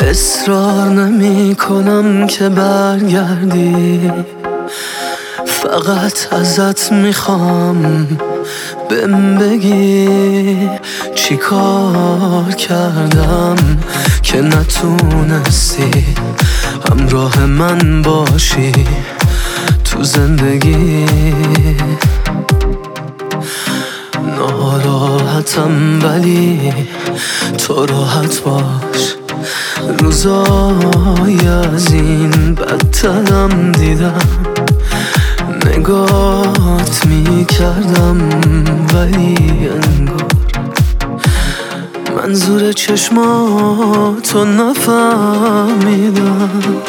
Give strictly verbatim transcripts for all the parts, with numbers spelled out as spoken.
اصرار نمی کنم که برگردی، فقط ازت میخوام بهم بگی چی کار کردم که نتونستی همراه من باشی تو زندگی. ناراحتم ولی تو راحت باش، روزای از این بدترم دیدم، نگات میکردم ولی انگار منظور چشماتو نفهمیدم.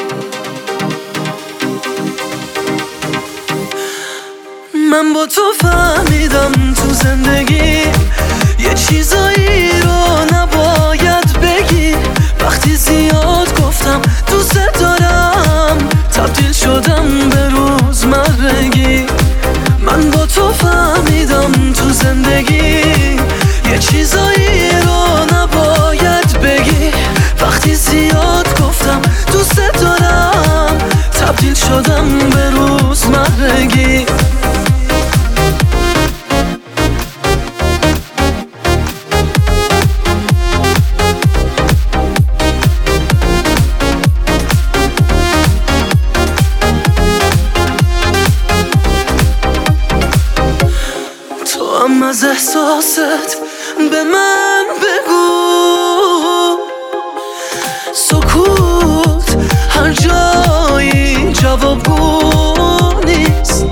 من با تو فهمیدم تو زندگی یه چیزایی رو نباید بگی، وقتی زیاد گفتم دوست دارم تبدیل شدم به روزمرگی. من با تو فهمیدم تو زندگی یه چیزایی رو نباید بگی، وقتی زیاد گفتم دوست دارم تبدیل شدم به روزمرگی. هم از احساست به من بگو، سکوت هر جایی جوابگو نیست.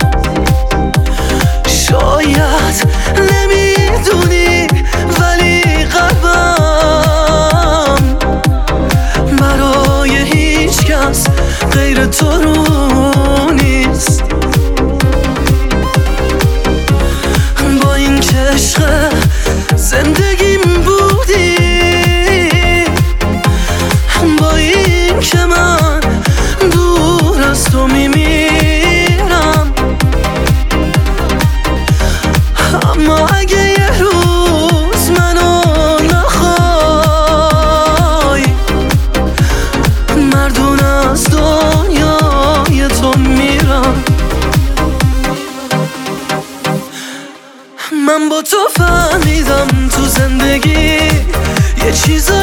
شاید نمیدونی ولی قلبم برای هیچ کس غیر تو رو نیست. عشق زندگیم بودی، با این که من دور از تو میمیرم، اما اگه یه روز منو نخوای مردون از دنیای تو میرم. من با تو فهمیدم تو زندگی یه چیزا